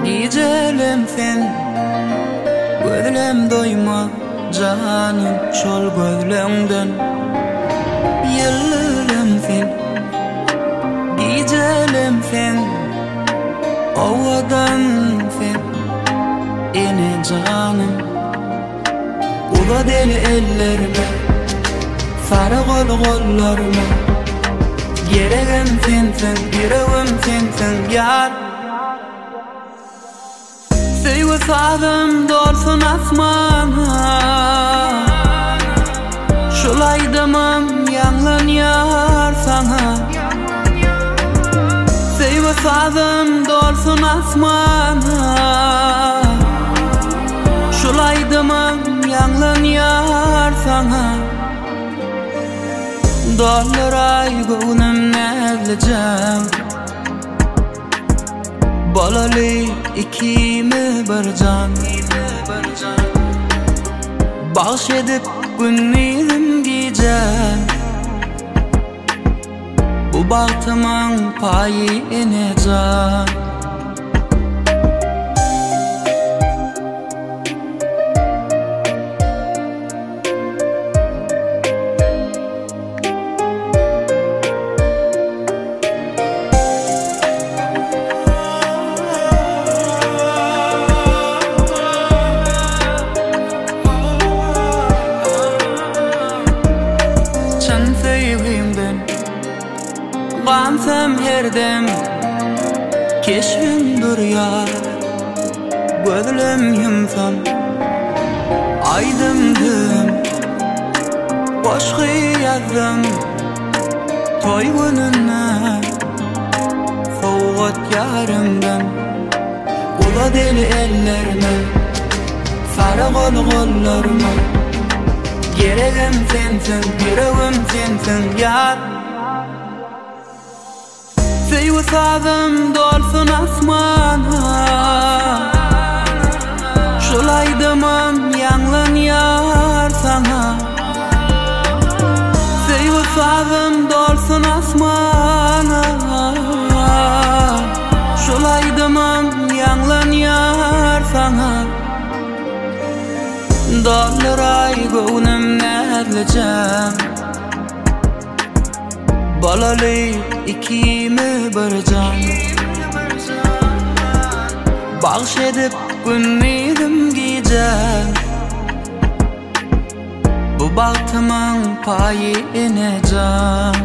Gijelim sen gözlem doyma canım şol gözlemden yıllım sen gijelim sen ovadan sen ene canım ula deli ellerime sarı kollarıma geregim sensin yüreğim sensin yar Sevgi sadım dolsun asmana Şolay damam yanlan yar sana Sevgi sadım dolsun asmana Şolay damam yanlan yar sana Dollar ay gönlüm nedleyeceğim Balalı ikimi bir can Bağış edip günlerim giyeceğim Bu bahtımın payı ineceğim Gansam herdem keşfimdir yar Gözlüm yumsam aydımdım Boşqı yazdım toy gününe Soğut yarımdan Ula deli ellerime sarı kollarıma Geregim sensin yüreğim sensin yar Sevgi sadım dolsun asmana Şolay damam yanlan yar sana Sevgi sadım dolsun asmana Şolay damam yanlan yar sana Dollar ay gönlüm nedleyeceğim Balalı ikimi bir can Bağış edip günlerim giyeceğim Bu bahtımın payı ineceğim